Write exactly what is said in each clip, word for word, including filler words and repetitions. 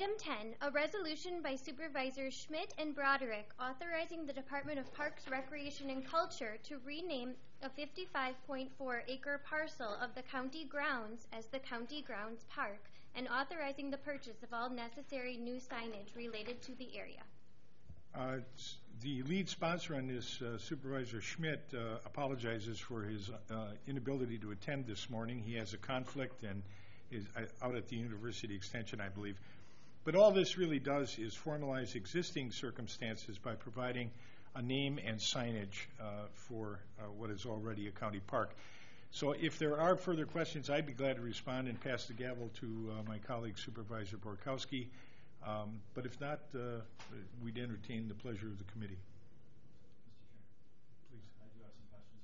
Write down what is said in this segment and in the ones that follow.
Item ten, a resolution by Supervisors Schmidt and Broderick authorizing the Department of Parks, Recreation, and Culture to rename a fifty-five point four acre parcel of the county grounds as the County Grounds Park and authorizing the purchase of all necessary new signage related to the area. Uh, the lead sponsor on this, uh, Supervisor Schmidt, uh, apologizes for his uh, inability to attend this morning. He has a conflict and is uh, out at the University Extension, I believe. But all this really does is formalize existing circumstances by providing a name and signage uh, for uh, what is already a county park. So if there are further questions, I'd be glad to respond and pass the gavel to uh, my colleague, Supervisor Borkowski. Um, but if not, uh, we'd entertain the pleasure of the committee. Please. I do have some questions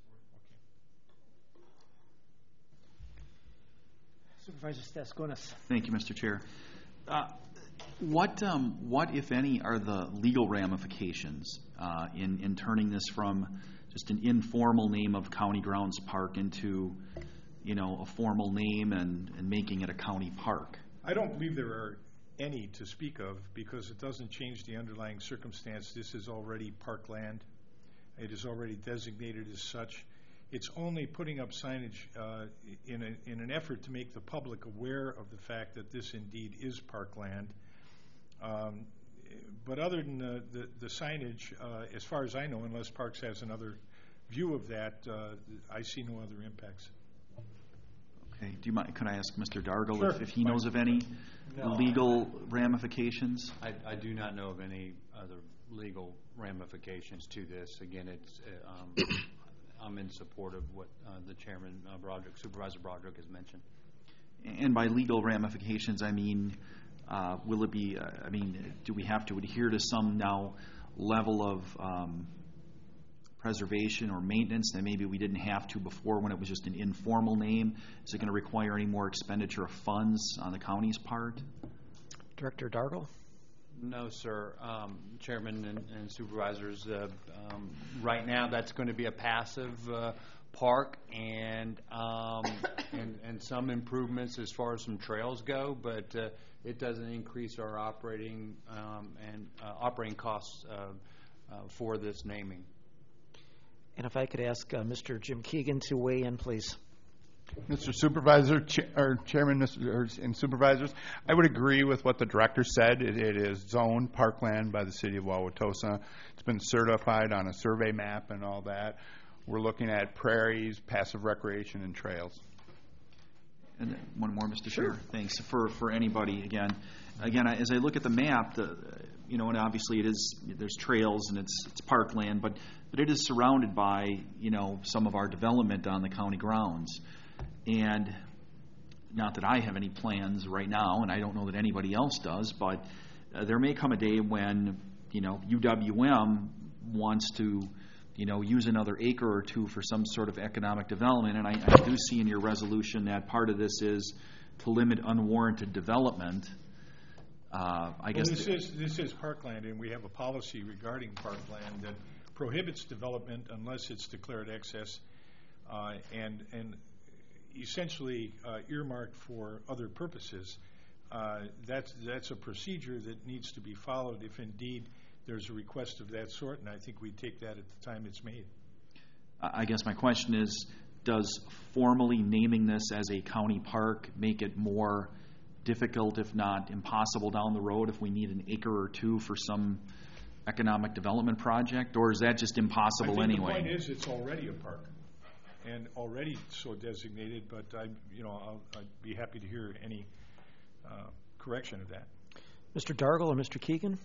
for you. Okay. Supervisor Staskonis. Thank you, Mister Chair. Uh, what, um, what, if any, are the legal ramifications uh, in, in turning this from just an informal name of County Grounds Park into, you know, a formal name and, and making it a county park? I don't believe there are any to speak of because it doesn't change the underlying circumstance. This is already parkland. It is already designated as such. It's only putting up signage uh, in, a, in an effort to make the public aware of the fact that this indeed is parkland. Um, but other than the, the, the signage, uh, as far as I know, unless Parks has another view of that, uh, I see no other impacts. Okay. Do you mind? Could I ask Mister Dargle Sure. if, if he knows of any No. legal ramifications? I, I do not know of any other legal ramifications to this. Again, it's uh, um, I'm in support of what uh, the chairman, uh, Broderick, Supervisor Broderick, has mentioned. And by legal ramifications, I mean, uh, will it be? Uh, I mean, do we have to adhere to some now level of um, preservation or maintenance that maybe we didn't have to before when it was just an informal name? Is it going to require any more expenditure of funds on the county's part? Director Dargle. No, sir. Um, Chairman and, and supervisors, uh, um, right now that's going to be a passive uh, park and, um, and and some improvements as far as some trails go, but uh, it doesn't increase our operating um, and uh, operating costs uh, uh, for this naming. And if I could ask uh, Mister Jim Keegan to weigh in, please. Mister Supervisor, cha or Chairman, Mister and Supervisors, I would agree with what the director said. It, it is zoned parkland by the city of Wauwatosa. It's been certified on a survey map and all that. We're looking at prairies, passive recreation, and trails. And then one more, Mister Sure. Chair. Thanks for for anybody again. Again, I, as I look at the map, the, you know, and obviously it is there's trails and it's it's parkland, but but it is surrounded by you know some of our development on the county grounds. And not that I have any plans right now, and I don't know that anybody else does, but uh, there may come a day when, you know, U W M wants to, you know, use another acre or two for some sort of economic development. And I, I do see in your resolution that part of this is to limit unwarranted development. Uh, I guess well, this is this is parkland, and we have a policy regarding parkland that prohibits development unless it's declared excess, uh, and and. essentially uh, earmarked for other purposes. Uh, that's, that's a procedure that needs to be followed if indeed there's a request of that sort, and I think we take that at the time it's made. I guess my question is, does formally naming this as a county park make it more difficult, if not impossible, down the road if we need an acre or two for some economic development project, or is that just impossible I think anyway? The point is it's already a park and already so designated, but I, you know, I'll, I'd be happy to hear any uh, correction of that. Mister Dargle or Mister Keegan?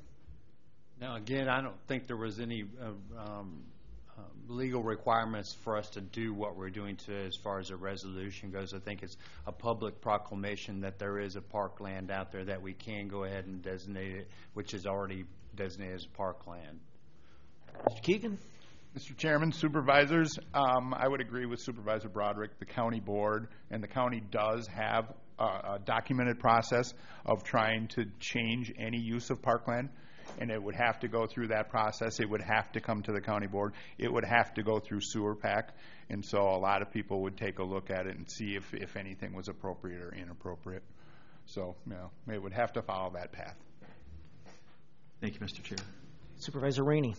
Now, again, I don't think there was any uh, um, uh, legal requirements for us to do what we're doing today as far as a resolution goes. I think it's a public proclamation that there is a parkland out there that we can go ahead and designate it, which is already designated as parkland. Mister Keegan? Mister Chairman, Supervisors, um, I would agree with Supervisor Broderick. The county board and the county does have a, a documented process of trying to change any use of parkland, and it would have to go through that process. It would have to come to the county board. It would have to go through sewer pack, and so a lot of people would take a look at it and see if, if anything was appropriate or inappropriate. So, you know, it would have to follow that path. Thank you, Mister Chair. Supervisor Rainey.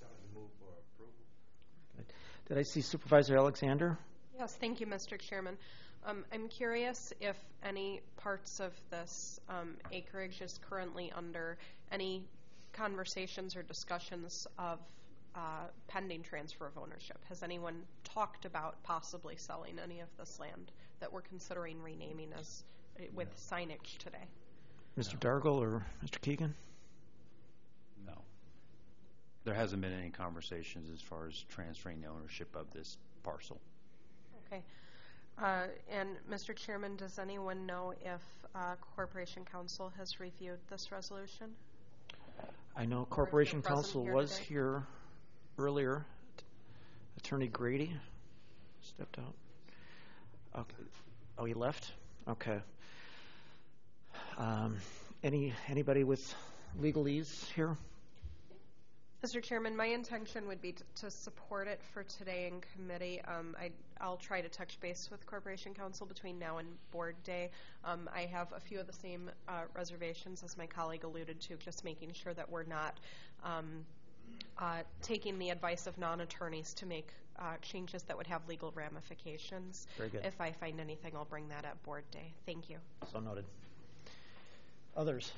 Good. Did I see Supervisor Alexander? Yes, thank you, Mister Chairman. Um, I'm curious if any parts of this um, acreage is currently under any conversations or discussions of uh, pending transfer of ownership. Has anyone talked about possibly selling any of this land that we're considering renaming as uh, with signage today? Mister Dargle or Mister Keegan? No. There hasn't been any conversations as far as transferring the ownership of this parcel. Okay. Uh, and Mister Chairman, does anyone know if uh, Corporation Counsel has reviewed this resolution? I know if they're Corporation present Counsel here was today? here earlier. Attorney Grady stepped out. Okay. Oh, he left? Okay. Um, any anybody with legalese here? Mister Chairman, my intention would be to, to support it for today in committee. Um, I, I'll try to touch base with Corporation Counsel between now and board day. Um, I have a few of the same uh, reservations as my colleague alluded to, just making sure that we're not um, uh, taking the advice of non-attorneys to make uh, changes that would have legal ramifications. Very good. If I find anything, I'll bring that at board day. Thank you. So noted. Others?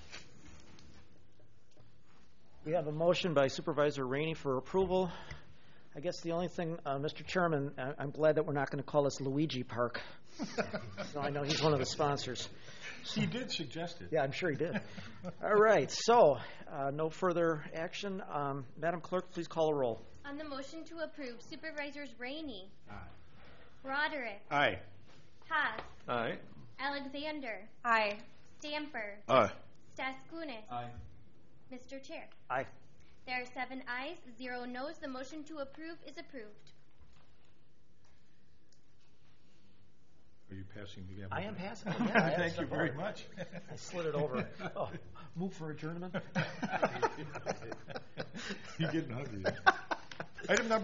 We have a motion by Supervisor Rainey for approval. I guess the only thing, uh, Mister Chairman, I- I'm glad that we're not going to call this Luigi Park. So I know he's one of the sponsors. He did suggest it. Yeah, I'm sure he did. All right, so uh, no further action. Um, Madam Clerk, please call a roll. On the motion to approve, Supervisors Rainey. Aye. Broderick. Aye. Haas. Aye. Alexander. Aye. Stamper. Aye. Staskunis. Aye. Mister Chair. Aye. There are seven ayes, zero noes. The motion to approve is approved. Are you passing the gavel? I am passing. Yeah, I have Thank you stuff very on. much. I slid it over. Oh, move for adjournment? You're getting hungry. Item number